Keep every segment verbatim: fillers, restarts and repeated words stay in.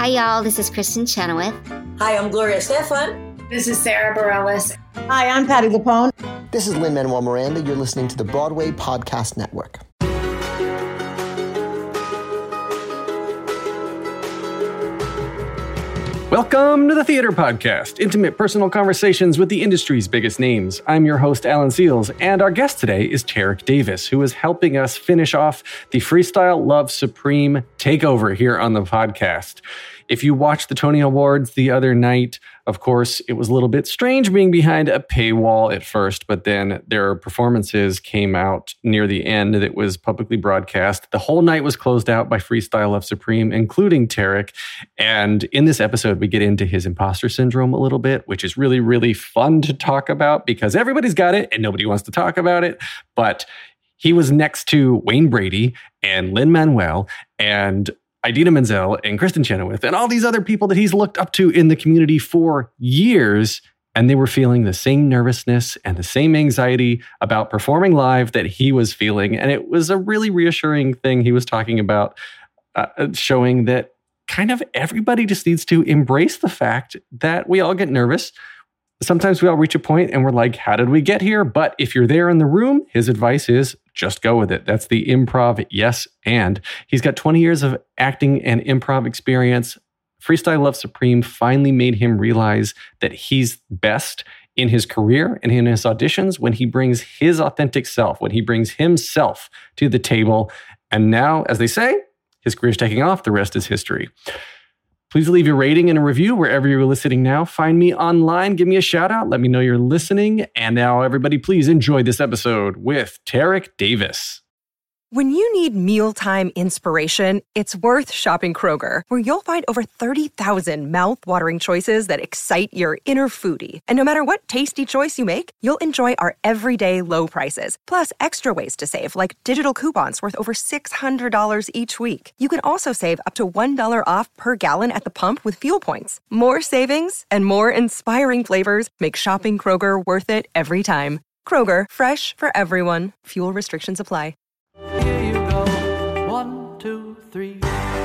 Hi, y'all. This is Kristen Chenoweth. Hi, I'm Gloria Estefan. This is Sarah Bareilles. Hi, I'm Patti LuPone. This is Lin-Manuel Miranda. You're listening to the Broadway Podcast Network. Welcome to the Theater Podcast, intimate personal conversations with the industry's biggest names. I'm your host, Alan Seals, and our guest today is Tarik Davis, who is helping us finish off the Freestyle Love Supreme takeover here on the podcast. If you watched the Tony Awards the other night, of course, it was a little bit strange being behind a paywall at first, but then their performances came out near the end that was publicly broadcast. The whole night was closed out by Freestyle Love Supreme, including Tarik. And in this episode, we get into his imposter syndrome a little bit, which is really, really fun to talk about because everybody's got it and nobody wants to talk about it. But he was next to Wayne Brady and Lin-Manuel and Idina Menzel and Kristen Chenoweth and all these other people that he's looked up to in the community for years. And they were feeling the same nervousness and the same anxiety about performing live that he was feeling. And it was a really reassuring thing he was talking about, uh, showing that kind of everybody just needs to embrace the fact that we all get nervous. Sometimes we all reach a point and we're like, how did we get here? But if you're there in the room, his advice is just go with it. That's the improv yes and. He's got twenty years of acting and improv experience. Freestyle Love Supreme finally made him realize that he's best in his career and in his auditions when he brings his authentic self, when he brings himself to the table. And now, as they say, his career's taking off. The rest is history. Please leave your rating and a review wherever you're listening now. Find me online. Give me a shout out. Let me know you're listening. And now, everybody, please enjoy this episode with Tarik Davis. When you need mealtime inspiration, it's worth shopping Kroger, where you'll find over thirty thousand mouth-watering choices that excite your inner foodie. And no matter what tasty choice you make, you'll enjoy our everyday low prices, plus extra ways to save, like digital coupons worth over six hundred dollars each week. You can also save up to one dollar off per gallon at the pump with fuel points. More savings and more inspiring flavors make shopping Kroger worth it every time. Kroger, fresh for everyone. Fuel restrictions apply. Here you go. One, two, three.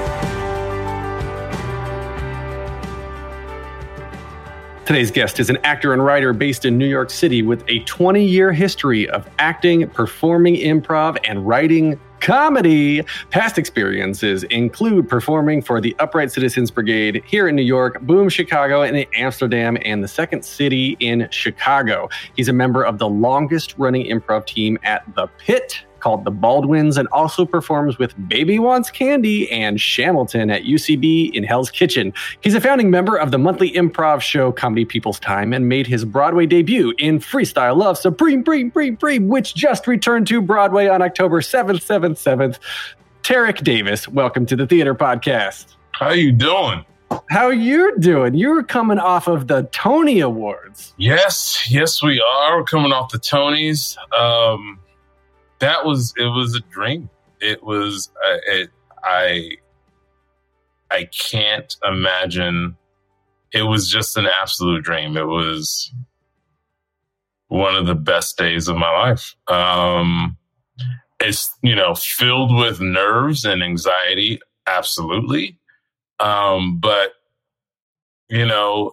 Today's guest is an actor and writer based in New York City with a twenty-year history of acting, performing improv, and writing comedy. Past experiences include performing for the Upright Citizens Brigade here in New York, Boom Chicago, and Amsterdam, and the Second City in Chicago. He's a member of the longest-running improv team at The Pit, called The Baldwins, and also performs with Baby Wants Candy and Shamilton at U C B in Hell's Kitchen. He's a founding member of the monthly improv show Comedy People's Time and made his Broadway debut in Freestyle Love Supreme, Supreme, Supreme, Supreme, which just returned to Broadway on October seventh, seventh, seventh. Tarik Davis, welcome to the Theater Podcast. How you doing? How you doing? You're coming off of the Tony Awards. Yes, yes we are. We're coming off the Tonys. Um... That was, it was a dream. It was, uh, it, I, I can't imagine. It was just an absolute dream. It was one of the best days of my life. Um, it's, you know, filled with nerves and anxiety. Absolutely. Um, but, you know,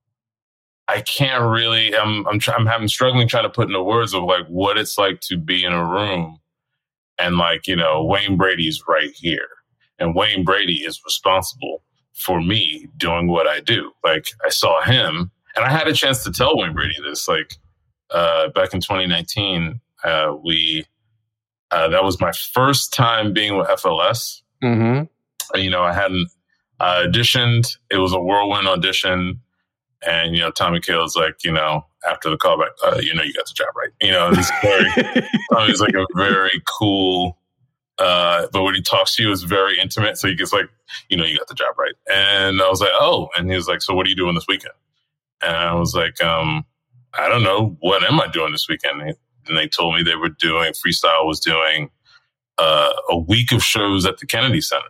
I can't really, I'm, I'm, try, I'm having struggling trying to put into words of like what it's like to be in a room and like, you know, Wayne Brady's right here and Wayne Brady is responsible for me doing what I do. Like I saw him and I had a chance to tell Wayne Brady this, like, uh, back in twenty nineteen, uh, we, uh, that was my first time being with F L S. Mm-hmm. You know, I hadn't uh, auditioned. It was a whirlwind audition. And, you know, Tommy Kail's like, you know, after the callback, uh, you know, you got the job right. You know, it's very, Tommy's like a very cool, uh, but when he talks to you, it's very intimate. So he gets like, you know, you got the job right. And I was like, oh, and he was like, so what are you doing this weekend? And I was like, um, I don't know. What am I doing this weekend? And they told me they were doing, Freestyle was doing uh, a week of shows at the Kennedy Center.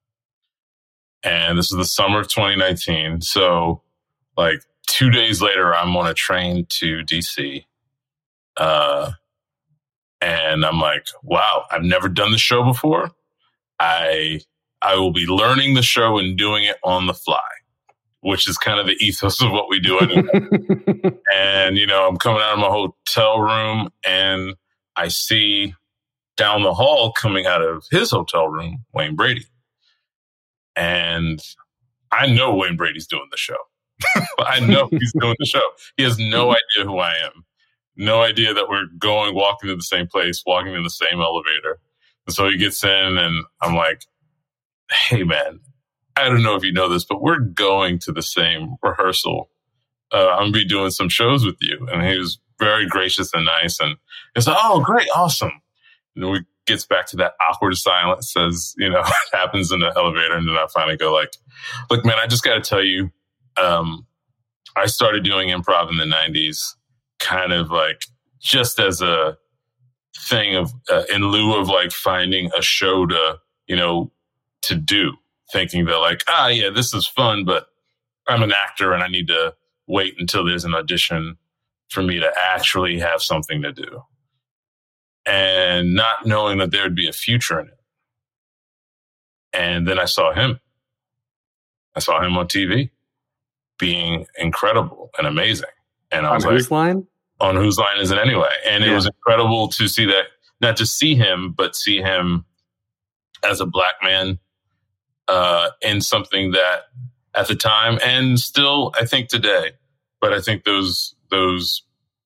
And this is the summer of twenty nineteen. So, like two days later, I'm on a train to D C. Uh, and I'm like, wow, I've never done this show before. I I will be learning the show and doing it on the fly, which is kind of the ethos of what we do. And, you know, I'm coming out of my hotel room and I see down the hall coming out of his hotel room, Wayne Brady. And I know Wayne Brady's doing the show. I know he's doing the show. He has no idea who I am. No idea that we're going, walking to the same place, walking in the same elevator. And so he gets in and I'm like, hey, man, I don't know if you know this, but we're going to the same rehearsal. Uh, I'm going to be doing some shows with you. And he was very gracious and nice. And he's like, oh, great, awesome. And then we gets back to that awkward silence as, you know, it happens in the elevator. And then I finally go like, look, man, I just got to tell you, um, I started doing improv in the nineties, kind of like just as a thing of, uh, in lieu of like finding a show to, you know, to do, thinking that like, ah, yeah, this is fun, but I'm an actor and I need to wait until there's an audition for me to actually have something to do. And not knowing that there'd be a future in it. And then I saw him. I saw him on T V being incredible and amazing. And I was on like, Whose Line? On Whose Line Is It Anyway? And yeah. It was incredible to see that, not to see him, but see him as a black man uh, in something that at the time and still, I think today, but I think those, those,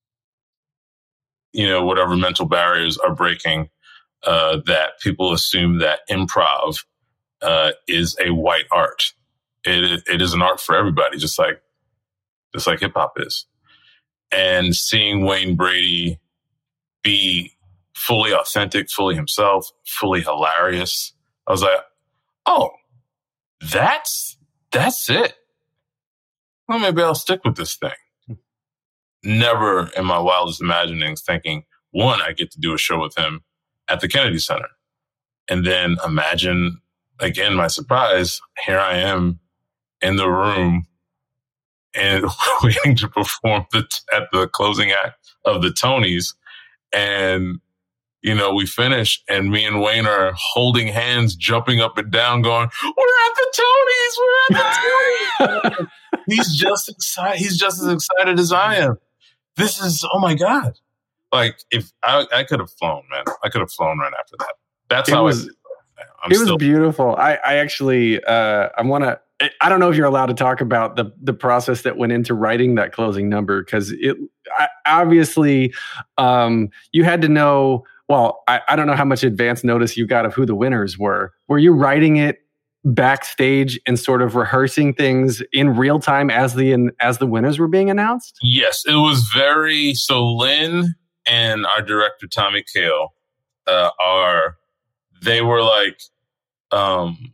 you know, whatever mental barriers are breaking, uh, that people assume that improv uh, is a white art. It it is an art for everybody, just like just like hip hop is. And seeing Wayne Brady be fully authentic, fully himself, fully hilarious, I was like, oh, that's that's it. Well, maybe I'll stick with this thing. Never in my wildest imaginings thinking, one, I get to do a show with him at the Kennedy Center. And then imagine, again, my surprise, here I am in the room and waiting to perform the, at the closing act of the Tonys. And, you know, we finish and me and Wayne are holding hands, jumping up and down, going, we're at the Tonys, we're at the Tonys. He's just excited. He's just as excited as I am. This is, oh my God. Like if I, I could have flown, man, I could have flown right after that. That's it how was, I, I'm it still, was beautiful. I, I actually, uh, I want to, I don't know if you're allowed to talk about the the process that went into writing that closing number, because it I, obviously um, you had to know. Well, I, I don't know how much advance notice you got of who the winners were. Were you writing it backstage and sort of rehearsing things in real time as the as the winners were being announced? Yes, it was very so. Lynn and our director Tommy Kail uh, are they were like. Um,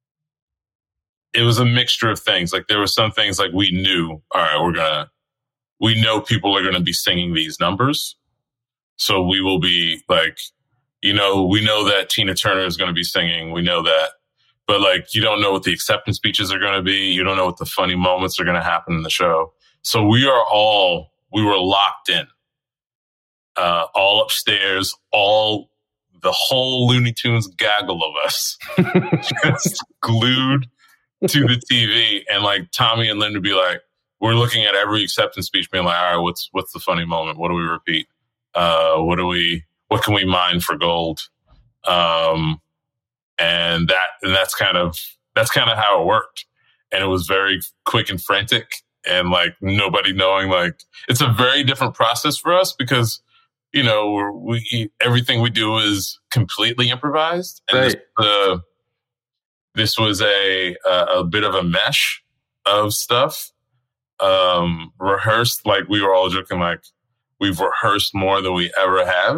It was a mixture of things. Like there were some things like we knew, all right, we're going to, we know people are going to be singing these numbers. So we will be like, you know, we know that Tina Turner is going to be singing. We know that. But like, you don't know what the acceptance speeches are going to be. You don't know what the funny moments are going to happen in the show. So we are all, we were locked in, uh, all upstairs, all the whole Looney Tunes gaggle of us just glued to the T V, and like Tommy and Lynn would be like, we're looking at every acceptance speech being like, all right, what's, what's the funny moment? What do we repeat? Uh, what do we, what can we mine for gold? Um, and that, and that's kind of, that's kind of how it worked. And it was very quick and frantic and like nobody knowing, like, it's a very different process for us because, you know, we're, we, everything we do is completely improvised. And right. this, uh, This was a, a a bit of a mesh of stuff, um, rehearsed. Like we were all joking, like we've rehearsed more than we ever have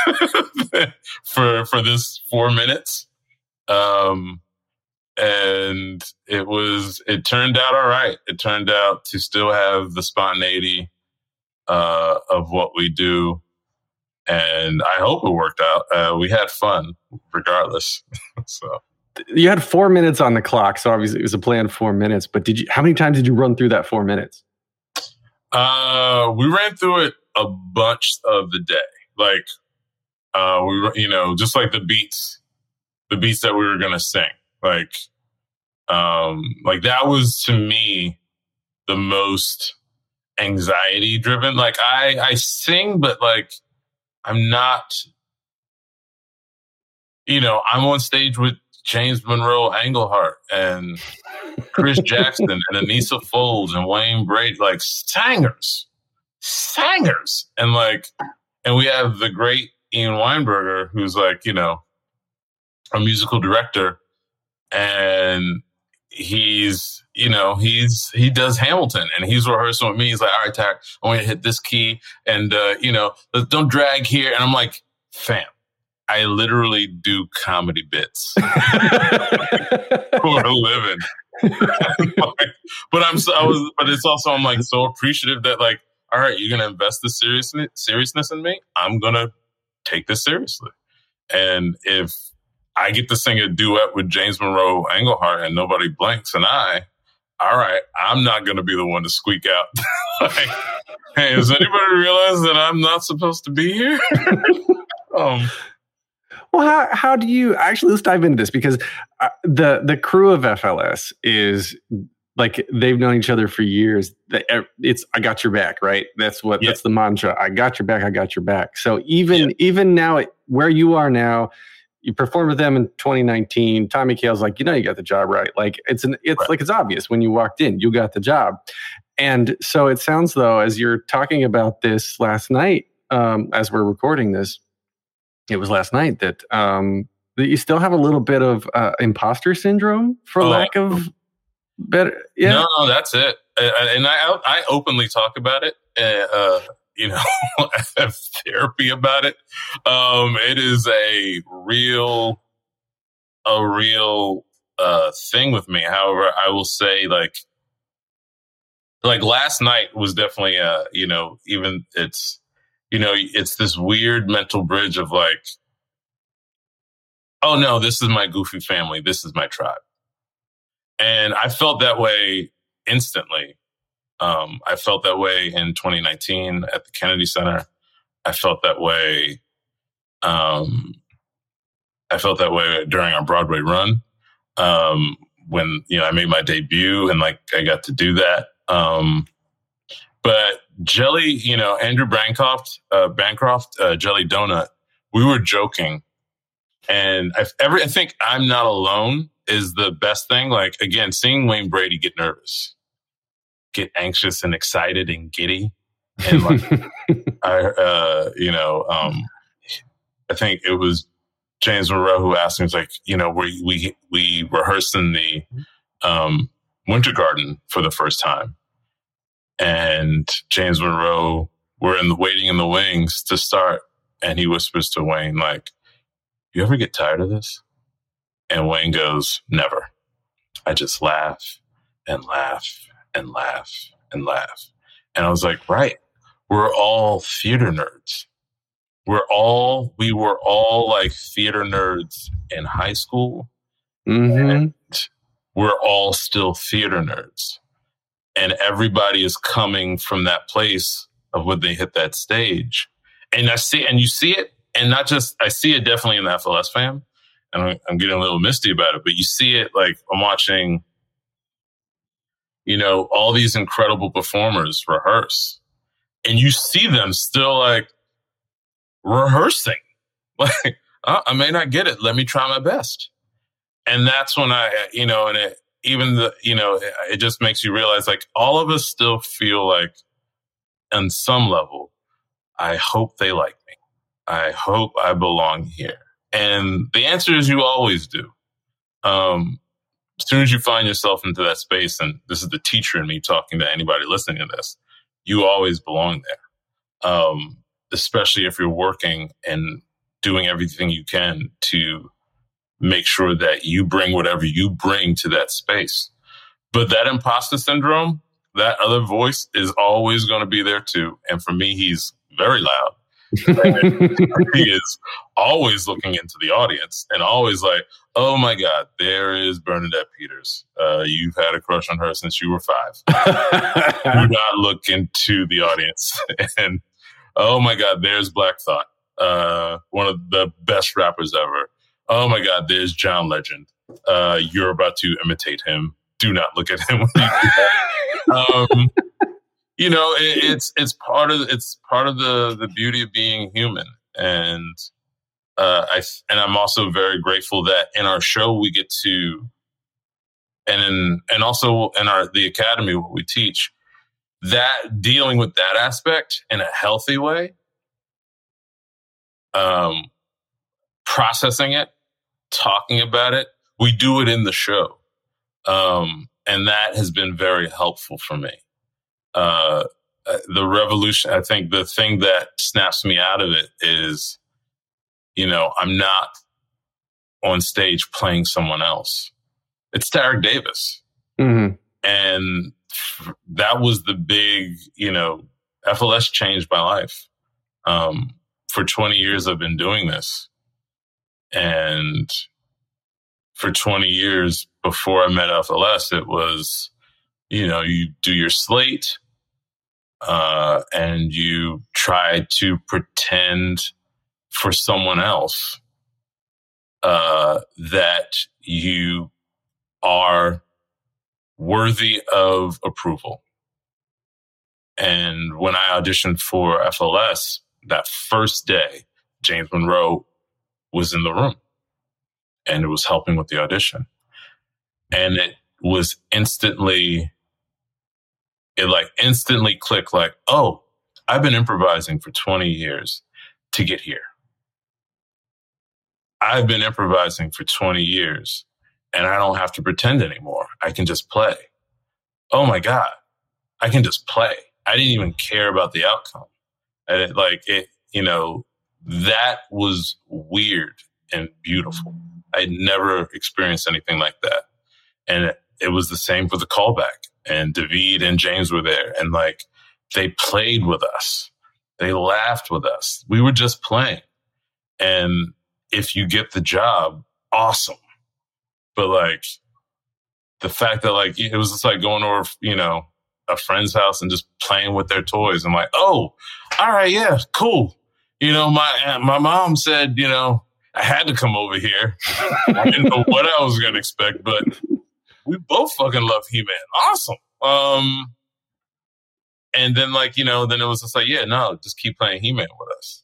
for for this four minutes, um, and it was it turned out all right. It turned out to still have the spontaneity uh, of what we do, and I hope it worked out. Uh, we had fun, regardless. So. You had four minutes on the clock, so obviously it was a planned four minutes. But did you? How many times did you run through that four minutes? Uh, we ran through it a bunch of the day. Like, uh, we, you know, just like the beats, the beats that we were gonna sing. Like, um, like that was to me the most anxiety driven. Like I, I sing, but like I'm not, you know, I'm on stage with James Monroe Englehart and Chris Jackson and Anissa Folds and Wayne Brady, like singers, singers. And like, and we have the great Ian Weinberger, who's like, you know, a musical director, and he's, you know, he's, he does Hamilton, and he's rehearsing with me. He's like, all right, Tarek, I want you to hit this key, and, uh, you know, don't drag here. And I'm like, fam, I literally do comedy bits for a living. But I'm so, I was, but it's also, I'm like so appreciative that like, all right, you're going to invest the seriousness, seriousness in me. I'm going to take this seriously. And if I get to sing a duet with James Monroe Englehart and nobody blinks an eye, all right, I'm not going to be the one to squeak out. Like, hey, does anybody realize that I'm not supposed to be here? um, Well, how how do you actually, let's dive into this, because uh, the the crew of F L S is like, they've known each other for years. It's I got your back, right? That's what yeah. that's the mantra. I got your back. I got your back. So even yeah. even now, where you are now, you performed with them in twenty nineteen. Tommy Kail's like, you know, you got the job right. Like it's an it's right. like it's obvious when you walked in, you got the job. And so it sounds though, as you're talking about this last night, um, as we're recording this. It was last night that um, that you still have a little bit of uh, imposter syndrome, for oh, lack of better. Yeah, no, no, that's it. And I, I openly talk about it. Uh, you know, I have therapy about it. Um, it is a real, a real uh, thing with me. However, I will say, like, like last night was definitely, uh, you know, even it's. You know, it's this weird mental bridge of like, oh no, this is my goofy family. This is my tribe. And I felt that way instantly. Um, I felt that way in twenty nineteen at the Kennedy Center. I felt that way. Um, I felt that way during our Broadway run. Um, when, you know, I made my debut and like, I got to do that. Um, But Jelly, you know, Andrew Bancroft, uh, Bancroft, uh, Jelly Donut, we were joking. And I've ever, I think I'm Not Alone is the best thing. Like, again, seeing Wayne Brady get nervous, get anxious and excited and giddy. And like, I, uh, you know, um, I think it was James Monroe who asked me, was like, you know, we, we, we rehearsed in the um, Winter Garden for the first time. And James Monroe, we're in the waiting in the wings to start. And he whispers to Wayne, like, you ever get tired of this? And Wayne goes, never. I just laugh and laugh and laugh and laugh. And I was like, right. We're all theater nerds. We're all, we were all like theater nerds in high school. Mm-hmm. And we're all still theater nerds. And everybody is coming from that place of when they hit that stage. And I see, and you see it, and not just, I see it definitely in the F L S fam. And I'm, I'm getting a little misty about it, but you see it like I'm watching, you know, all these incredible performers rehearse. And you see them still like rehearsing. Like, oh, I may not get it. Let me try my best. And that's when I, you know, and it, even the, you know, it just makes you realize like all of us still feel like on some level, I hope they like me. I hope I belong here. And the answer is you always do. Um, as soon as you find yourself into that space, and this is the teacher in me talking to anybody listening to this, you always belong there. Um, especially if you're working and doing everything you can to make sure that you bring whatever you bring to that space. But that imposter syndrome, that other voice is always going to be there too. And for me, he's very loud. He is always looking into the audience and always like, oh my God, there is Bernadette Peters. Uh, you've had a crush on her since you were five. Do not look into the audience. And oh my God, there's Black Thought, uh, one of the best rappers ever. Oh my God, there's John Legend. Uh, you're about to imitate him. Do not look at him when you do that. Um, you know, it, it's it's part of it's part of the the beauty of being human, and uh, I and I'm also very grateful that in our show we get to, and in and also in our the academy what we teach, that dealing with that aspect in a healthy way, um, processing it, talking about it, we do it in the show, um, and that has been very helpful for me. Uh, the revolution, I think the thing that snaps me out of it is, you know, I'm not on stage playing someone else. It's Tarek Davis. Mm-hmm. And that was the big, you know, F L S changed my life. Um, for twenty years, I've been doing this. And for twenty years before I met F L S, it was, you know, you do your slate, uh, and you try to pretend for someone else uh, that you are worthy of approval. And when I auditioned for F L S, that first day, James Monroe was in the room and it was helping with the audition. And it was instantly, it like instantly clicked like, oh, I've been improvising for twenty years to get here. I've been improvising for twenty years and I don't have to pretend anymore. I can just play. Oh my God, I can just play. I didn't even care about the outcome. And it, like it, you know, that was weird and beautiful. I'd never experienced anything like that. And it, it was the same for the callback. And David and James were there. And like, they played with us. They laughed with us. We were just playing. And if you get the job, awesome. But like, the fact that like, it was just like going over, you know, a friend's house and just playing with their toys. I'm like, oh, all right, yeah, cool. You know, my my mom said, you know, I had to come over here. I didn't know what I was going to expect, but we both fucking love He-Man. Awesome. Um, and then like, you know, then it was just like, yeah, no, just keep playing He-Man with us.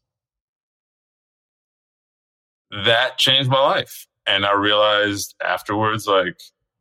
That changed my life. And I realized afterwards, like,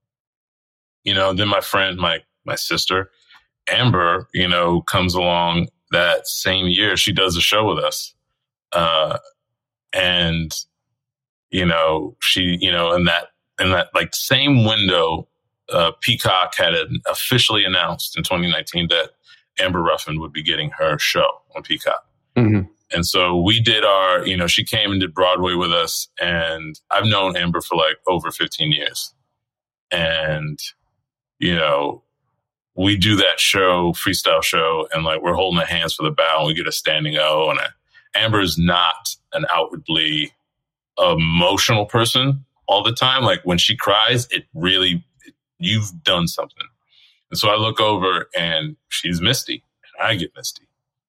you know, then my friend, my my sister, Amber, you know, comes along that same year. She does a show with us. Uh, and, you know, she, you know, in that, in that like same window, uh, Peacock had officially announced in twenty nineteen that Amber Ruffin would be getting her show on Peacock. Mm-hmm. And so we did our, you know, she came and did Broadway with us. And I've known Amber for like over fifteen years. And, you know, we do that show, freestyle show, and like we're holding our hands for the bow and we get a standing O. And a, Amber is not an outwardly emotional person all the time. Like when she cries, it really, it, you've done something. And so I look over and she's misty and I get misty.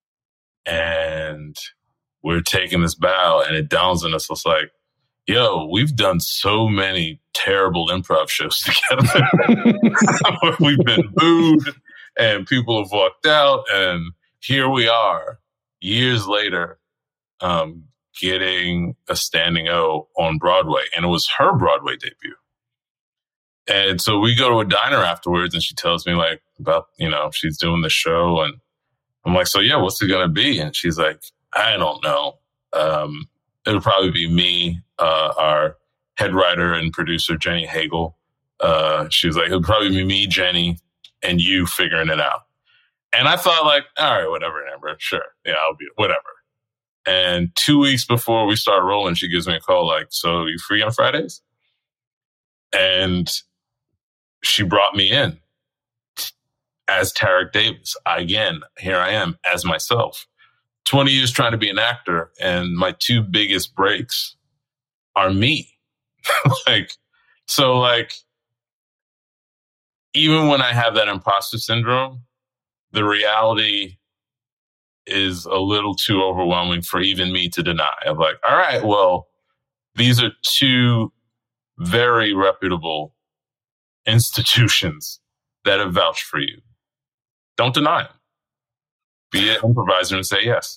And we're taking this bow and it dawns on us. It's like, yo, we've done so many terrible improv shows together. We've been booed and people have walked out. And here we are years later, um, getting a standing O on Broadway. And it was her Broadway debut. And so we go to a diner afterwards and she tells me like about, you know, she's doing the show. And I'm like, so yeah, what's it going to be? And she's like, I don't know. Um, it'll probably be me, uh, our head writer and producer, Jenny Hagel. Uh, she's like, it'll probably be me, Jenny, and you figuring it out. And I thought like, all right, whatever, Amber, sure. Yeah, I'll be, whatever. And two weeks before we start rolling, she gives me a call like, so you free on Fridays? And she brought me in as Tarek Davis. Again, here I am as myself. twenty years trying to be an actor, and my two biggest breaks are me. like, so like, even when I have that imposter syndrome, the reality is a little too overwhelming for even me to deny. I'm like, all right, well, these are two very reputable institutions that have vouched for you. Don't deny them. Be an improviser and say yes.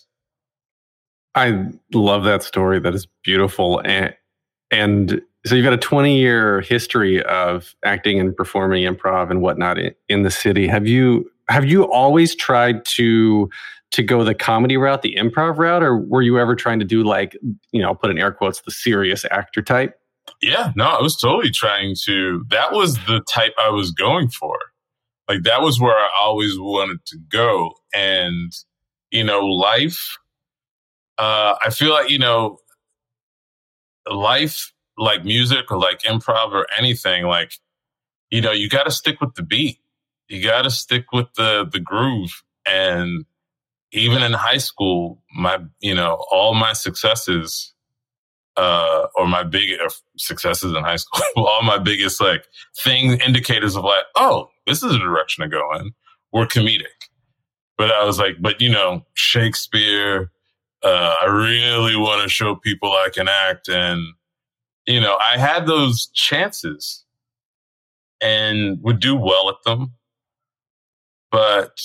I love that story. That is beautiful. And, and so you've got a twenty-year history of acting and performing improv and whatnot in, in the city. Have you have you always tried to to go the comedy route, the improv route, or were you ever trying to do, like, you know, put in air quotes, the serious actor type? Yeah, no, I was totally trying to. That was the type I was going for. Like, that was where I always wanted to go. And, you know, life, uh, I feel like, you know, life, like music or like improv or anything, like, you know, you got to stick with the beat. You got to stick with the, the groove. And even in high school, my, you know, all my successes, uh, or my big uh, successes in high school, all my biggest like thing indicators of like, oh, this is a direction to go in, were comedic. But I was like, but you know, Shakespeare, uh, I really want to show people I can act. And, you know, I had those chances and would do well at them. But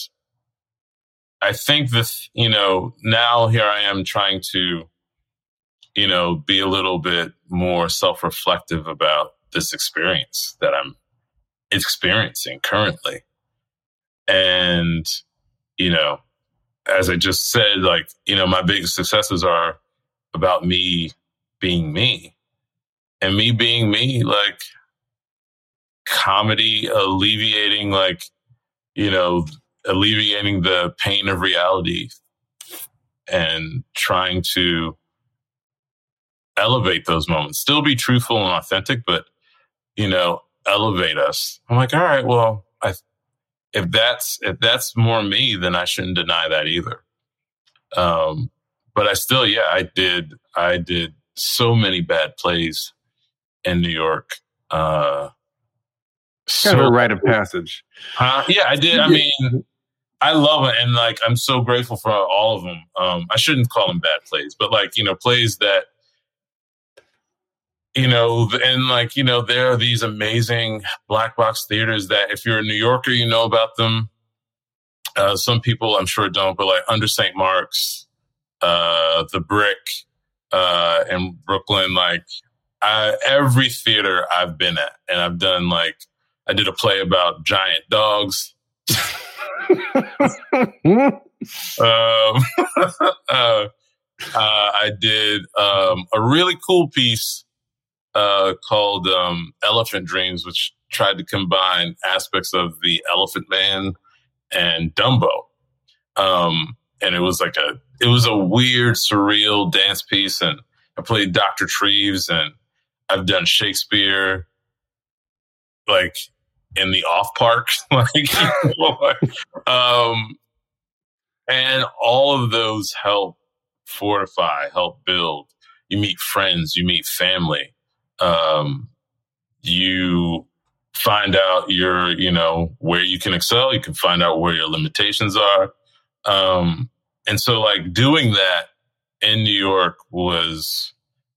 I think this, you know, now here I am trying to, you know, be a little bit more self-reflective about this experience that I'm experiencing currently. And, you know, as I just said, like, you know, my biggest successes are about me being me. And me being me, like, comedy alleviating, like, you know, alleviating the pain of reality and trying to elevate those moments, still be truthful and authentic, but, you know, elevate us. I'm like, all right, well, I, if that's, if that's more me, then I shouldn't deny that either. Um, but I still, yeah, I did, I did so many bad plays in New York. Uh, kind of a rite of passage. Uh, yeah, I did. I mean, I love it. And like, I'm so grateful for all of them. Um, I shouldn't call them bad plays, but like, you know, plays that, you know, and like, you know, there are these amazing black box theaters that if you're a New Yorker, you know about them. Uh, some people I'm sure don't, but like Under Saint Mark's, uh, The Brick, uh, in Brooklyn, like I, every theater I've been at, and I've done like, I did a play about giant dogs. um, uh, uh, I did um, a really cool piece uh, called um, Elephant Dreams, which tried to combine aspects of the Elephant Man and Dumbo. Um, and it was like a, it was a weird, surreal dance piece. And I played Doctor Treves, and I've done Shakespeare, like in the off park, like, you know, like, um, and all of those help fortify, help build. You meet friends, you meet family. Um, you find out your, you know, where you can excel. You can find out where your limitations are. Um, and so like doing that in New York was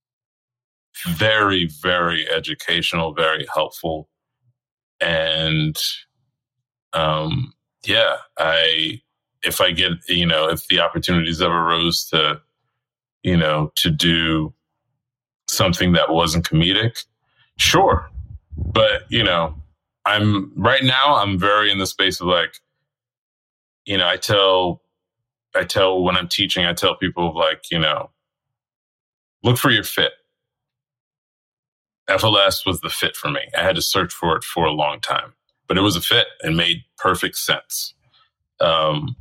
very, very educational, very helpful. And, um, yeah, I, if I get, you know, if the opportunities ever arose to, you know, to do something that wasn't comedic, sure. But, you know, I'm right now, I'm very in the space of like, you know, I tell, I tell when I'm teaching, I tell people like, you know, look for your fit. F L S was the fit for me. I had to search for it for a long time, but it was a fit and made perfect sense. Um,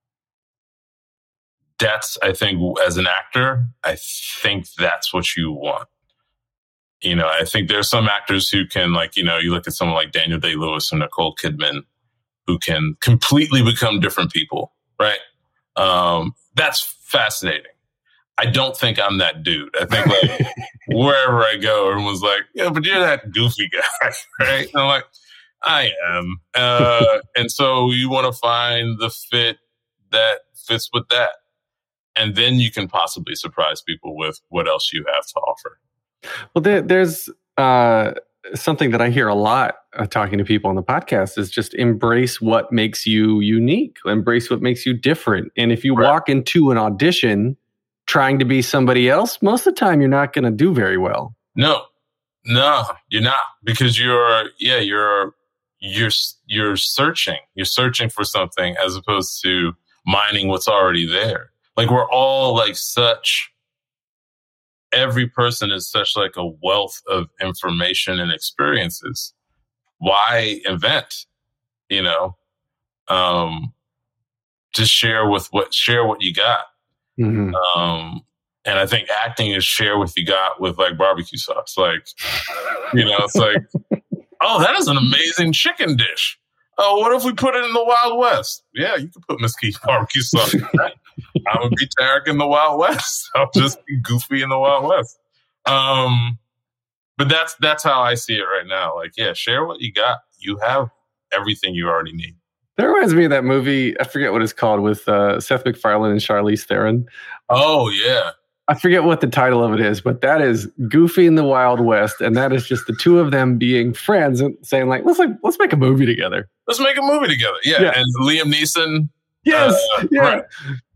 that's, I think, as an actor, I think that's what you want. You know, I think there's some actors who can, like, you know, you look at someone like Daniel Day-Lewis and Nicole Kidman, who can completely become different people, right? Um, that's fascinating. I don't think I'm that dude. I think like wherever I go, everyone's like, yeah, but you're that goofy guy, right? And I'm like, I am. Uh, and so you want to find the fit that fits with that. And then you can possibly surprise people with what else you have to offer. Well, there, there's uh, something that I hear a lot uh, talking to people on the podcast is just embrace what makes you unique, embrace what makes you different. And if you right. walk into an audition trying to be somebody else, most of the time you're not going to do very well. No, no, you're not, because you're, yeah, you're, you're, you're searching, you're searching for something as opposed to mining what's already there. Like we're all like such, every person is such like a wealth of information and experiences. Why invent, you know, um, just share with what, share what you got. Mm-hmm. Um, and I think acting is share what you got with like barbecue sauce. Like, you know, it's like, oh, that is an amazing chicken dish. Oh, what if we put it in the Wild West? Yeah, you can put Mesquite barbecue sauce in that. I'm going to be Tarek in the Wild West. I'll just be Goofy in the Wild West. Um, but that's that's how I see it right now. Like, yeah, share what you got. You have everything you already need. That reminds me of that movie, I forget what it's called, with uh, Seth MacFarlane and Charlize Theron. Oh, yeah. I forget what the title of it is, but that is Goofy in the Wild West, and that is just the two of them being friends and saying, like, let's like let's make a movie together. Let's make a movie together. Yeah, yeah. And Liam Neeson. Yes. Uh, yeah. Right.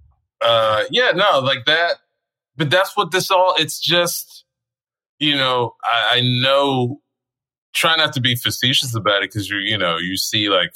Uh, yeah, no, like that. But that's what this all, it's just, you know, I, I know, try not to be facetious about it because you, you know, you see like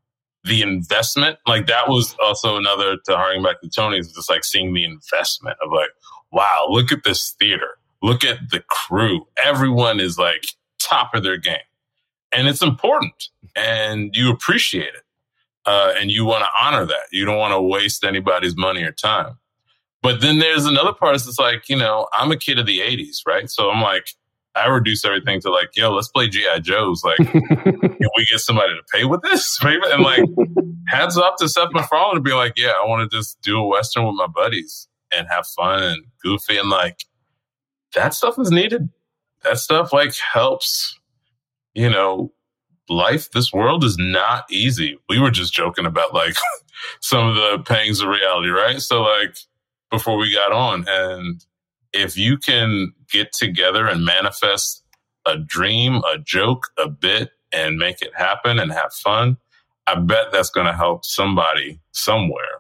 the investment, like that was also another, to harking back to Tony's, just like seeing the investment of like, wow, look at this theater. Look at the crew. Everyone is like top of their game. And it's important and you appreciate it. Uh, and you want to honor that. You don't want to waste anybody's money or time. But then there's another part that's like, you know, I'm a kid of the eighties, right? So I'm like, I reduce everything to like, yo, let's play G I. Joes. Like, can we get somebody to pay with this? And like, hats off to Seth MacFarlane to be like, yeah, I want to just do a Western with my buddies and have fun and goofy. And like, that stuff is needed. That stuff like helps, you know, life, this world is not easy. We were just joking about like some of the pangs of reality, right? So like before we got on, and if you can get together and manifest a dream, a joke, a bit, and make it happen and have fun, I bet that's going to help somebody somewhere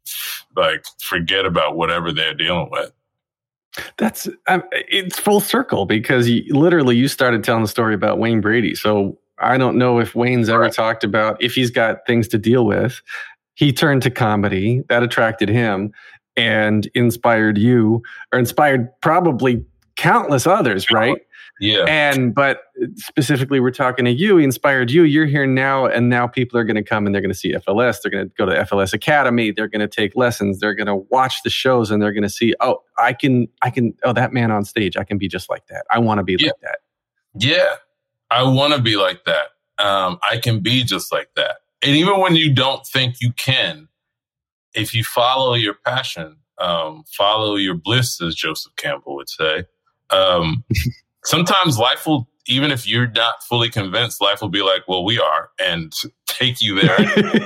like forget about whatever they're dealing with. That's um, it's full circle because you, literally you started telling the story about Wayne Brady. So I don't know if Wayne's ever right. talked about if he's got things to deal with. He turned to comedy. That attracted him and inspired you, or inspired probably countless others, right? Yeah. And but specifically, we're talking to you. He inspired you. You're here now, and now people are going to come and they're going to see F L S. They're going to go to F L S Academy. They're going to take lessons. They're going to watch the shows, and they're going to see, oh, I can, I can, oh, that man on stage, I can be just like that. I want to be yeah. like that. Yeah. I want to be like that. Um, I can be just like that. And even when you don't think you can, if you follow your passion, um, follow your bliss, as Joseph Campbell would say, um, sometimes life will, even if you're not fully convinced, life will be like, well, we are, and take you there.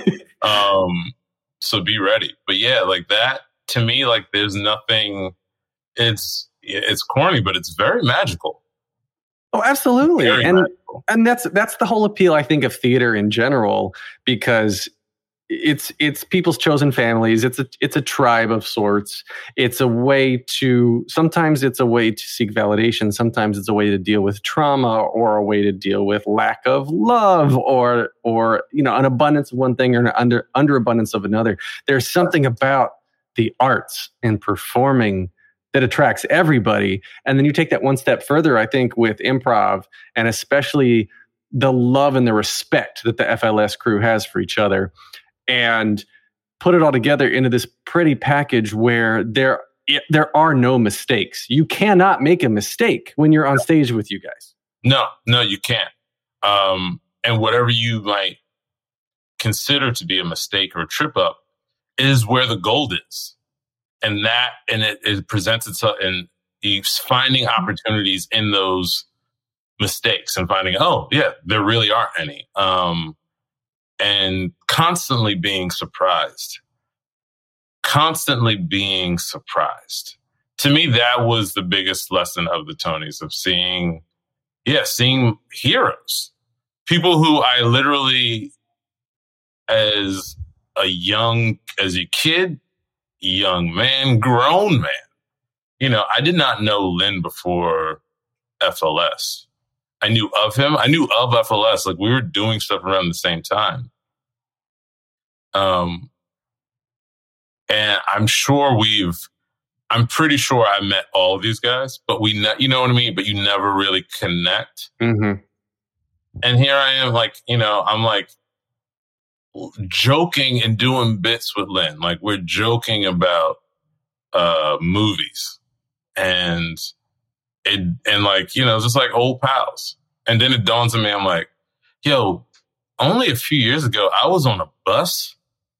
um, so be ready. But yeah, like that, to me, like there's nothing, it's, it's corny, but it's very magical. Oh, absolutely. Very and magical. and that's that's the whole appeal, I think, of theater in general, because it's it's people's chosen families. It's a it's a tribe of sorts. It's a way to, sometimes it's a way to seek validation. Sometimes it's a way to deal with trauma, or a way to deal with lack of love, or or you know, an abundance of one thing or an under underabundance of another. There's something about the arts and performing that attracts everybody. And then you take that one step further, I think, with improv, and especially the love and the respect that the F L S crew has for each other, and put it all together into this pretty package where there, there are no mistakes. You cannot make a mistake when you're on stage with you guys. No, no, you can't. Um, and whatever you might consider to be a mistake or a trip up is where the gold is. And that, and it, it presents itself, and he's finding opportunities in those mistakes and finding, oh, yeah, there really aren't any. Um, and constantly being surprised. Constantly being surprised. To me, that was the biggest lesson of the Tonys, of seeing yeah, seeing heroes, people who I literally, as a young, as a kid, young man, grown man, you know, I did not know Lynn before F L S. I knew of him. I knew of F L S. Like, we were doing stuff around the same time. Um, and I'm sure we've, I'm pretty sure I met all of these guys, but we, ne- you know what I mean? But you never really connect. Mm-hmm. And here I am, like, you know, I'm like joking and doing bits with Lynn. Like, we're joking about uh, movies and it, and like, you know, just like old pals. And then it dawns on me, I'm like, yo, only a few years ago, I was on a bus,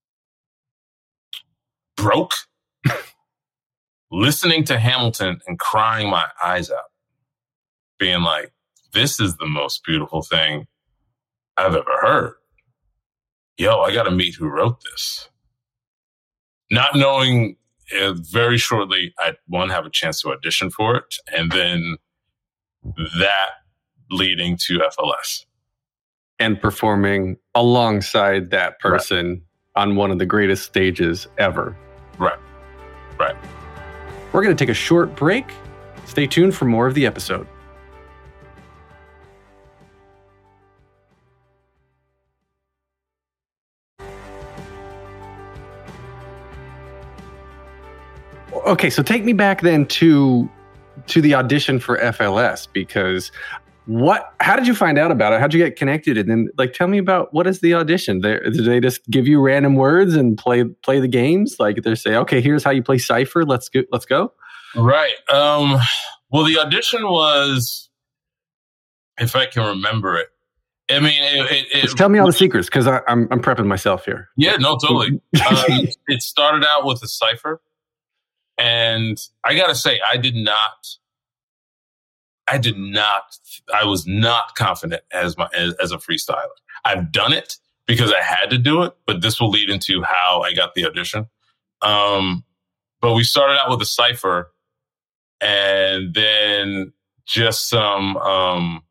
broke, listening to Hamilton and crying my eyes out, being like, this is the most beautiful thing I've ever heard. Yo, I got to meet who wrote this. Not knowing uh, very shortly, I'd one, have a chance to audition for it. And then that leading to F L S. And performing alongside that person right. on one of the greatest stages ever. Right. Right. We're going to take a short break. Stay tuned for more of the episode. Okay, so take me back then to to the audition for F L S, because what? How did you find out about it? How'd you get connected? And then, like, tell me about what is the audition? They, do they just give you random words and play play the games? Like, they say, okay, here's how you play Cypher. Let's go. Let's go. Right. Um, well, the audition was, if I can remember it. I mean, it, it, it just tell me all the secrets, because I'm I'm prepping myself here. Yeah, no, totally. um, it started out with a Cypher. And I got to say, I did not, I did not, I was not confident as my, as, as a freestyler. I've done it because I had to do it, but this will lead into how I got the audition. Um, but we started out with a Cypher, and then just some, um,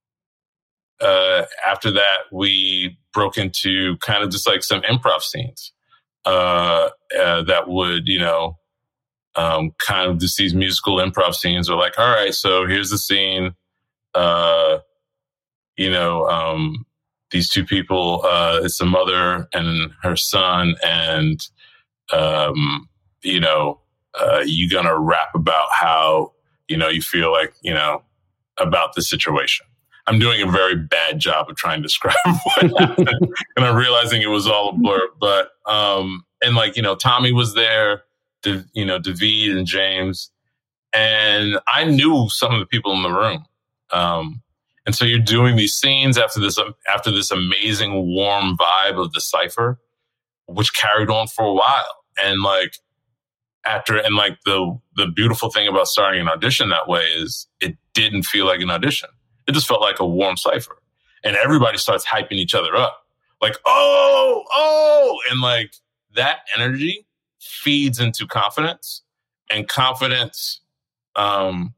uh, after that, we broke into kind of just like some improv scenes, uh, uh that would, you know, Um, kind of just these musical improv scenes are like, all right, so here's the scene. Uh, you know, um, these two people, uh, it's a mother and her son, and, um, you know, uh, you gonna rap about how, you know, you feel like, you know, about the situation. I'm doing a very bad job of trying to describe what happened, and I'm realizing it was all a blur, but, um, and like, you know, Tommy was there, you know, David and James, and I knew some of the people in the room. Um, and so you're doing these scenes after this, after this amazing warm vibe of the Cypher, which carried on for a while. And like after, and like the, the beautiful thing about starting an audition that way is it didn't feel like an audition. It just felt like a warm Cypher, and everybody starts hyping each other up. Like, oh, oh, and like that energy feeds into confidence, and confidence, um,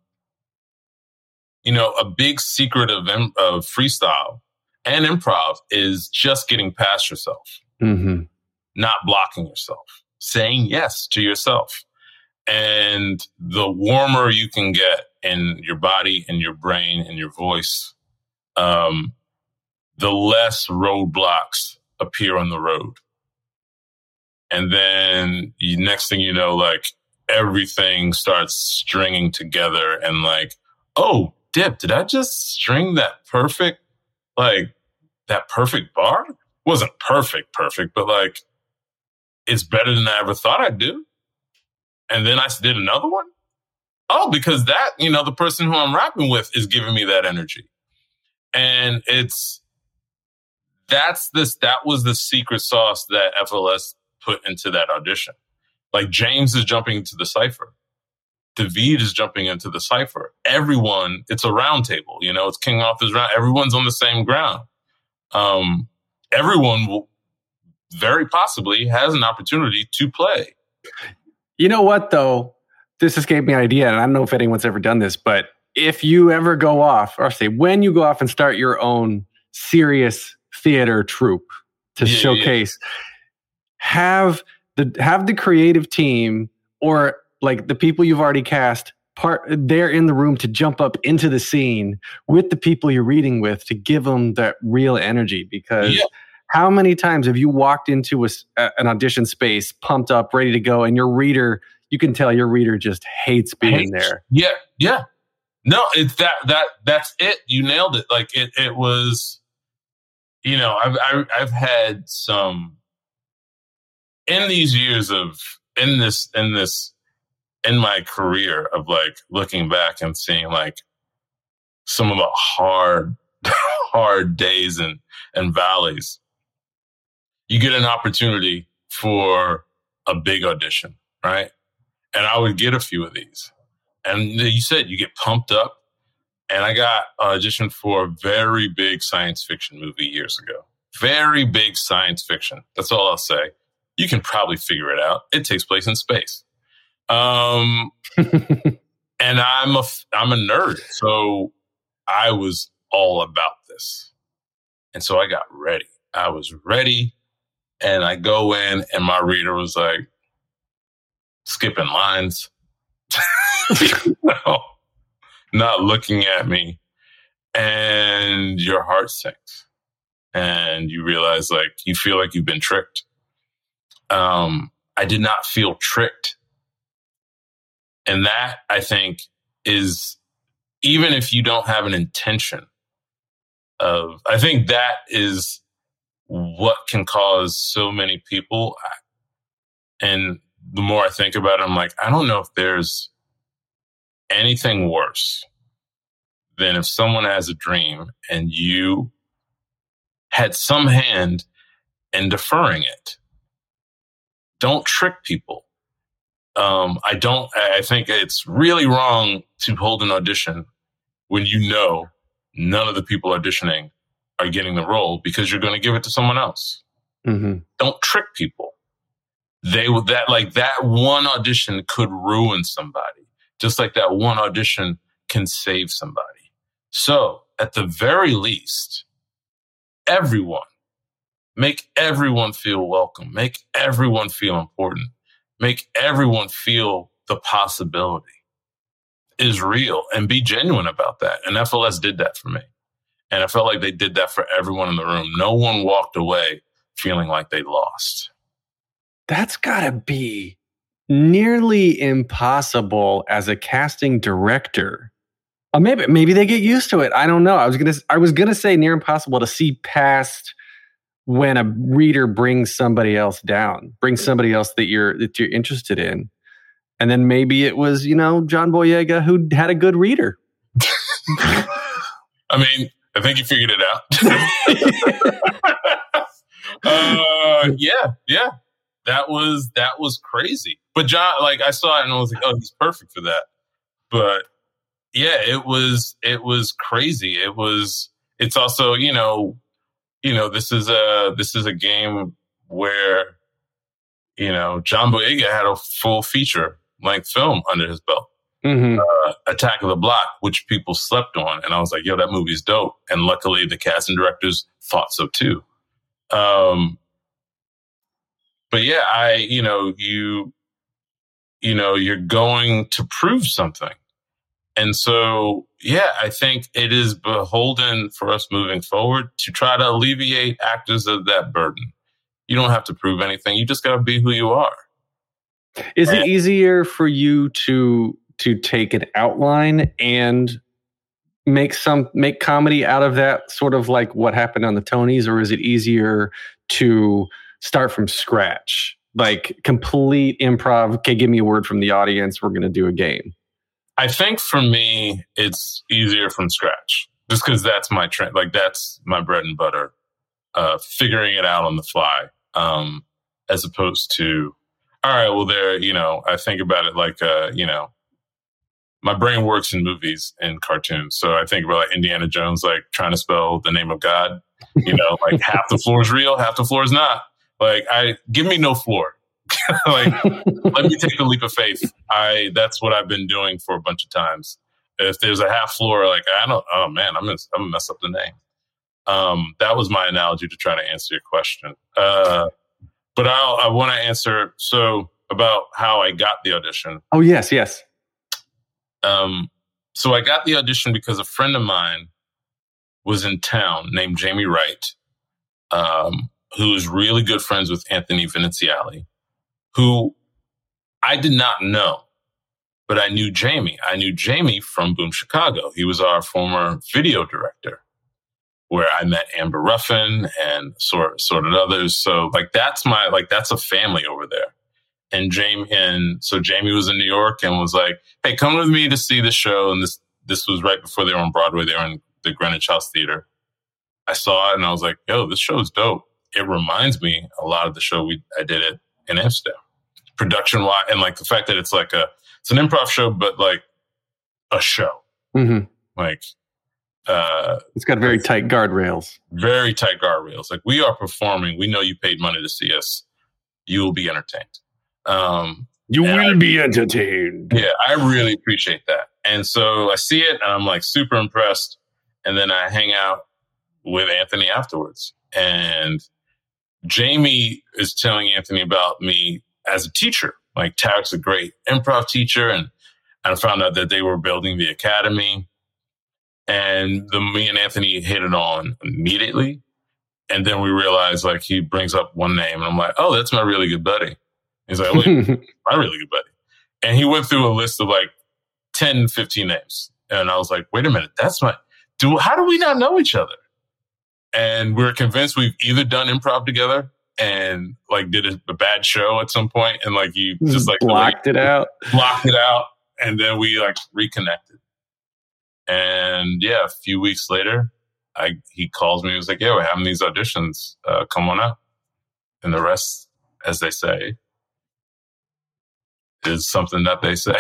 you know, a big secret of, of freestyle and improv is just getting past yourself, mm-hmm. not blocking yourself, saying yes to yourself. And the warmer you can get in your body and your brain and your voice, um, the less roadblocks appear on the road. And then you, next thing you know, like everything starts stringing together, and like, oh, Dip, did I just string that perfect, like that perfect bar? Wasn't perfect, perfect, but like it's better than I ever thought I'd do. And then I did another one. Oh, because that, you know, the person who I'm rapping with is giving me that energy. And it's, that's this, that was the secret sauce that F L S put into that audition. Like James is jumping into the Cypher. David is jumping into the Cypher. Everyone, it's a round table, you know, it's King Arthur's round. Everyone's on the same ground. Um, everyone will very possibly has an opportunity to play. You know what, though? This just gave me an idea, and I don't know if anyone's ever done this, but if you ever go off, or say when you go off and start your own serious theater troupe to Yeah, showcase, have the have the creative team or like the people you've already cast part they're in the room to jump up into the scene with the people you're reading with to give them that real energy. Because Yeah. how many times have you walked into a, an audition space pumped up, ready to go, and your reader, you can tell your reader just hates being there. Yeah, yeah. No, it's that that that's it. You nailed it. Like it it was, you know, I've I, I've had some in these years of in this in this in my career of like looking back and seeing like some of the hard hard days and and valleys. You get an opportunity for a big audition, right? And I would get a few of these. And you said you get pumped up. And I got auditioned for a very big science fiction movie years ago. Very big science fiction. That's all I'll say. You can probably figure it out. It takes place in space. Um, and I'm a, I'm a nerd. So I was all about this. And so I got ready. I was ready. And I go in and my reader was like, skipping lines. No, not looking at me, and your heart sinks, and you realize like you feel like you've been tricked. Um, I did not feel tricked, and that I think is even if you don't have an intention of, I think that is what can cause so many people. And the more I think about it, I'm like, I don't know if there's anything worse than if someone has a dream and you had some hand in deferring it. Don't trick people. Um, I don't, I think it's really wrong to hold an audition when you know none of the people auditioning are getting the role because you're going to give it to someone else. Mm-hmm. Don't trick people. They would that like that one audition could ruin somebody, just like that one audition can save somebody. So at the very least, everyone, make everyone feel welcome, make everyone feel important, make everyone feel the possibility is real and be genuine about that. And F L S did that for me. And I felt like they did that for everyone in the room. No one walked away feeling like they lost. That's gotta be nearly impossible as a casting director. Or maybe maybe they get used to it. I don't know. I was gonna I was gonna say near impossible to see past when a reader brings somebody else down, brings somebody else that you're that you're interested in, and then maybe it was you know John Boyega who had a good reader. I mean, I think you figured it out. uh, yeah, yeah. That was that was crazy. But John, like I saw it and I was like, oh, he's perfect for that. But yeah, it was it was crazy. It was it's also, you know, you know, this is a this is a game where, you know, John Boyega had a full feature length film under his belt. Mm-hmm. Uh, Attack of the Block, which people slept on. And I was like, yo, that movie's dope. And luckily the casting directors thought so too. Um But yeah, I, you know, you, you know, you're going to prove something. And so, yeah, I think it is beholden for us moving forward to try to alleviate actors of that burden. You don't have to prove anything. You just got to be who you are. Is and, it easier for you to to take an outline and make some make comedy out of that, sort of like what happened on the Tonys, or is it easier to start from scratch, like complete improv? Okay, give me a word from the audience. We're going to do a game. I think for me, it's easier from scratch, just because that's my trend. Like that's my bread and butter, uh, figuring it out on the fly, um, as opposed to, all right, well, there, you know, I think about it like, uh, you know, my brain works in movies and cartoons. So I think about like Indiana Jones, like trying to spell the name of God, you know, like half the floor is real, half the floor is not. Like, I give me no floor. Like, let me take a leap of faith. I that's what I've been doing for a bunch of times. If there's a half floor, like, I don't, oh man, I'm gonna, I'm gonna mess up the name. Um, that was my analogy to try to answer your question. Uh, but I'll, I want to answer, so about how I got the audition. Oh, yes, yes. Um, so I got the audition because a friend of mine was in town named Jamie Wright, um, who's really good friends with Anthony Veneziali, who I did not know, but I knew Jamie. I knew Jamie from Boom Chicago. He was our former video director, where I met Amber Ruffin and sort sort of others. So like that's my like that's a family over there. And Jamie and so Jamie was in New York and was like, "Hey, come with me to see the show." And this this was right before they were on Broadway. They were in the Greenwich House Theater. I saw it and I was like, "Yo, this show's dope." It reminds me a lot of the show we I did it in Amsterdam, production wise, and like the fact that it's like a it's an improv show, but like a show, Mm-hmm. like. Uh, it's got very tight guardrails. Very tight guardrails. Like, we are performing. We know you paid money to see us. You will be entertained. Um, you will I, be entertained. Yeah, I really appreciate that. And so I see it and I'm like super impressed. And then I hang out with Anthony afterwards. And Jamie is telling Anthony about me as a teacher. Like, Tarek's a great improv teacher. And I found out that they were building the academy. And the me and Anthony hit it on immediately. And then we realized, like, he brings up one name. And I'm like, oh, that's my really good buddy. He's like, wait, my really good buddy. And he went through a list of like ten, fifteen names. And I was like, wait a minute, that's my, do, how do we not know each other? And we're convinced we've either done improv together and like did a, a bad show at some point and like you just like blocked like, it out, blocked it out. And then we like reconnected. And yeah, a few weeks later, I he calls me. He was like, "Yeah, we're having these auditions. Uh, come on out." And the rest, as they say, is something that they say.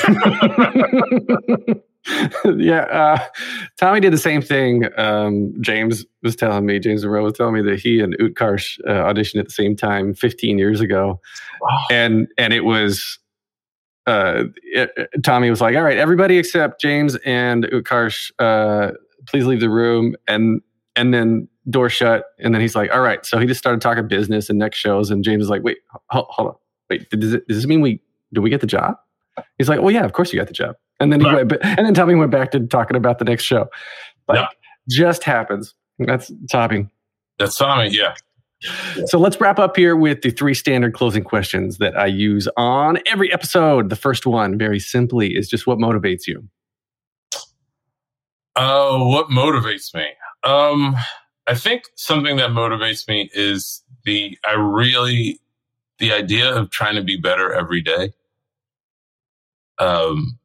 yeah, uh, Tommy did the same thing. Um, James was telling me, James Monroe was telling me that he and Utkarsh uh, auditioned at the same time fifteen years ago, Wow. and and it was. Uh, it, Tommy was like, "All right, everybody except James and Utkarsh, uh, please leave the room." And and then door shut. And then he's like, "All right." So he just started talking business and next shows. And James was like, "Wait, hold, hold on. Wait, does, it, does this mean we do we get the job?" He's like, "Well, yeah, of course you got the job." And then he right. went, and then Tommy went back to talking about the next show. Like, yeah. just happens. That's Tommy. That's Tommy. Yeah. So let's wrap up here with the three standard closing questions that I use on every episode. The first one, very simply, is just what motivates you? Uh, what motivates me? Um, I think something that motivates me is the, I really, the idea of trying to be better every day. Um,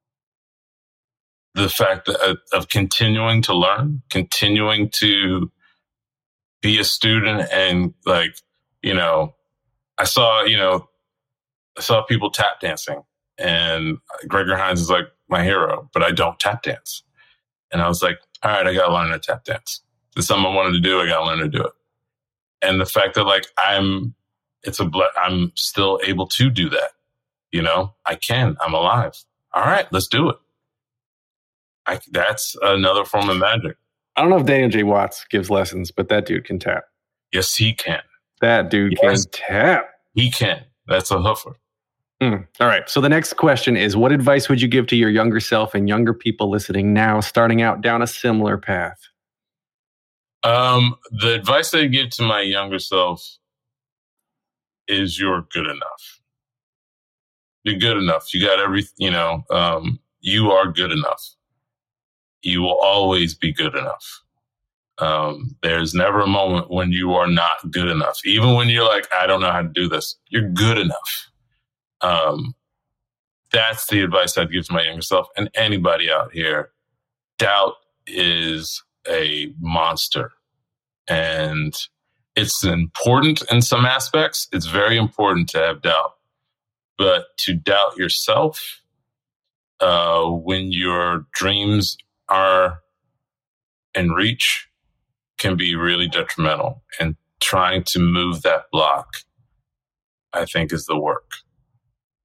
the fact that, of continuing to learn, continuing to be a student and like, you know, I saw, you know, I saw people tap dancing and Gregor Hines is like my hero, but I don't tap dance. And I was like, all right, I got to learn to tap dance. It's something I wanted to do. I got to learn to do it. And the fact that like, I'm, it's a, I'm still able to do that. You know, I can, I'm alive. All right, let's do it. I, that's another form of magic. I don't know if Daniel J. Watts gives lessons, but that dude can tap. Yes, he can. That dude yes. can tap. He can. That's a hoofer. Mm. All right. So the next question is, what advice would you give to your younger self and younger people listening now, starting out down a similar path? Um, the advice I give to my younger self is you're good enough. You're good enough. You got every, you know, um, you are good enough. You will always be good enough. Um, there's never a moment when you are not good enough. Even when you're like, I don't know how to do this, you're good enough. Um, that's the advice I'd give to my younger self and anybody out here. Doubt is a monster. And it's important in some aspects. It's very important to have doubt. But to doubt yourself uh, when your dreams are in reach can be really detrimental. And trying to move that block, I think, is the work.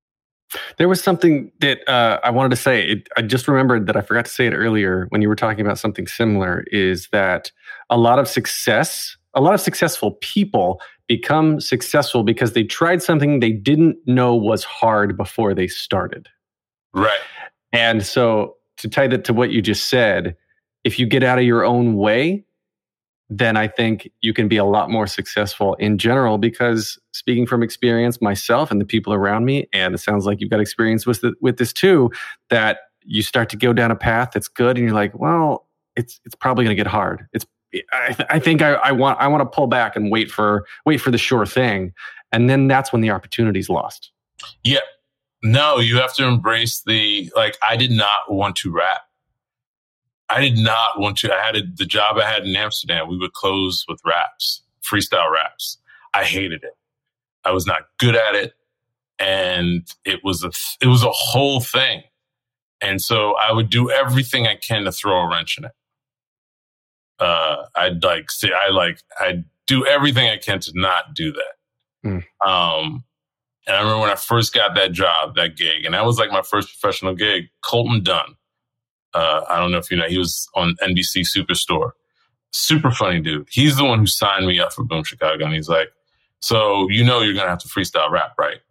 There was something that uh, I wanted to say. It, I just remembered that I forgot to say it earlier when you were talking about something similar, is that a lot of success, a lot of successful people become successful because they tried something they didn't know was hard before they started. Right. And so to tie that to what you just said, if you get out of your own way, then I think you can be a lot more successful in general, because speaking from experience myself and the people around me, and it sounds like you've got experience with the, with this too, that you start to go down a path that's good and you're like, well, it's it's probably going to get hard. It's I, th- I think I, I want I want to pull back and wait for wait for the sure thing, and then that's when the opportunity's lost. Yeah. No, you have to embrace the, like, I did not want to rap. I did not want to. I had a, the job I had in Amsterdam. We would close with raps, freestyle raps. I hated it. I was not good at it, and it was a it was a whole thing. And so I would do everything I can to throw a wrench in it. Uh, I'd like say I like I'd do everything I can to not do that. Mm. Um, and I remember when I first got that job, that gig, and that was like my first professional gig. Colton Dunn. Uh, I don't know if you know, he was on N B C Superstore. Super funny dude. He's the one who signed me up for Boom Chicago. And he's like, so you know you're going to have to freestyle rap, right?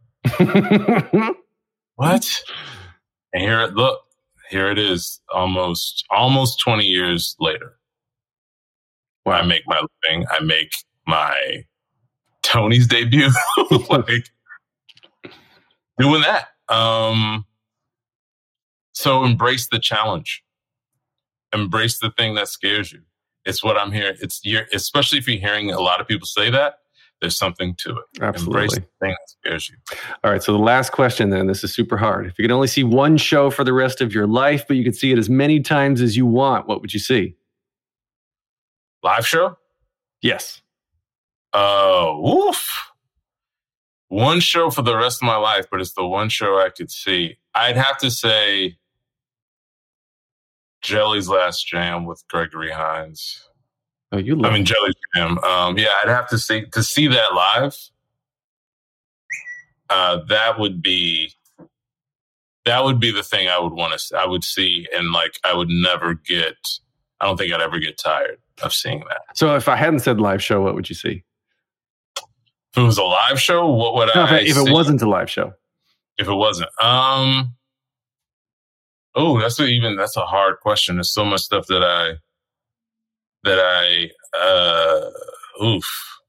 What? And here it, look, here it is almost, almost twenty years later. Wow. I make my living. I make my Tony's debut. Like, doing that. Um, So embrace the challenge. Embrace the thing that scares you. It's what I'm hearing. It's you're, especially if you're hearing a lot of people say that, there's something to it. Absolutely. Embrace the thing that scares you. All right. So the last question then, this is super hard. If you could only see one show for the rest of your life, but you could see it as many times as you want, what would you see? Live show? Yes. Oh, uh, woof. One show for the rest of my life, but it's the one show I could see. I'd have to say Jelly's Last Jam with Gregory Hines. Oh, you love I mean, Jelly's Jam. Um, yeah, I'd have to see to see that live. Uh, that would be that would be the thing I would want to. I would see, and like I would never get. I don't think I'd ever get tired of seeing that. So, if I hadn't said live show, what would you see? If it was a live show, what would no, I? If, if it wasn't a live show. If it wasn't, um, oh, that's a, even that's a hard question. There's so much stuff that I, that I, uh, oof,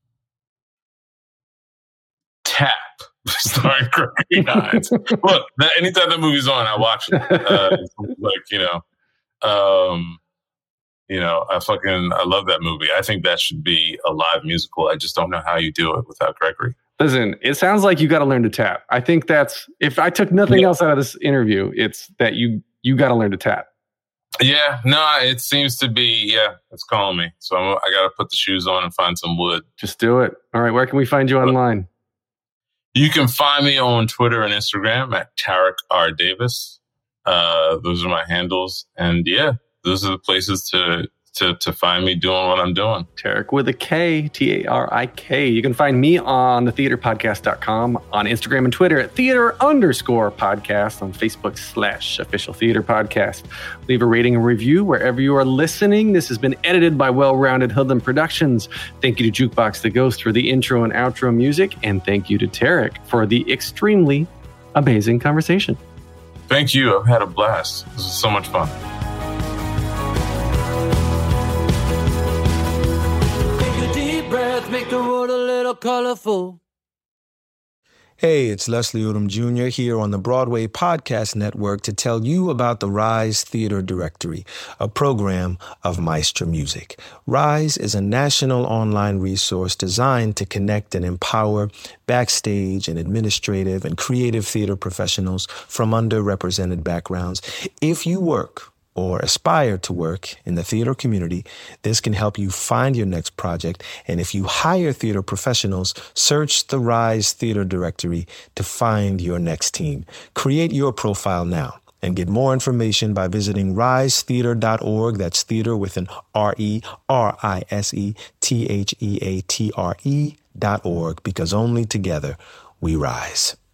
Tap, starring Gregory Hines. Look, that, anytime that movie's on, I watch it. Uh, like you know, um, you know, I fucking I love that movie. I think that should be a live musical. I just don't know how you do it without Gregory. Listen, it sounds like you got to learn to tap. I think that's, if I took nothing yeah. else out of this interview, it's that you you got to learn to tap. Yeah, no, it seems to be, yeah, it's calling me. So I'm, I got to put the shoes on and find some wood. Just do it. All right, where can we find you online? You can find me on Twitter and Instagram at Tarek R. Davis. Uh, those are my handles. And yeah, those are the places to To, to find me doing what I'm doing. Tarek with a K, T A R I K. You can find me on the theater podcast dot com, on Instagram and Twitter at theater underscore podcast, on Facebook slash official theater podcast. Leave a rating and review wherever you are listening. This has been edited by Well-Rounded Hoodlum Productions. Thank you to Jukebox the Ghost for the intro and outro music, and thank you to Tarek for the extremely amazing conversation. Thank you. I've had a blast. This was so much fun. Make the world a little colorful. Hey, it's Leslie Odom Junior here on the Broadway Podcast Network to tell you about the Rise Theater Directory, a program of Maestro Music. Rise is a national online resource designed to connect and empower backstage and administrative and creative theater professionals from underrepresented backgrounds. If you work or aspire to work in the theater community, this can help you find your next project. And if you hire theater professionals, search the Rise Theater Directory to find your next team. Create your profile now and get more information by visiting rise theater dot org. That's theater with an R E R I S E T H E A T R E dot org, because only together we rise.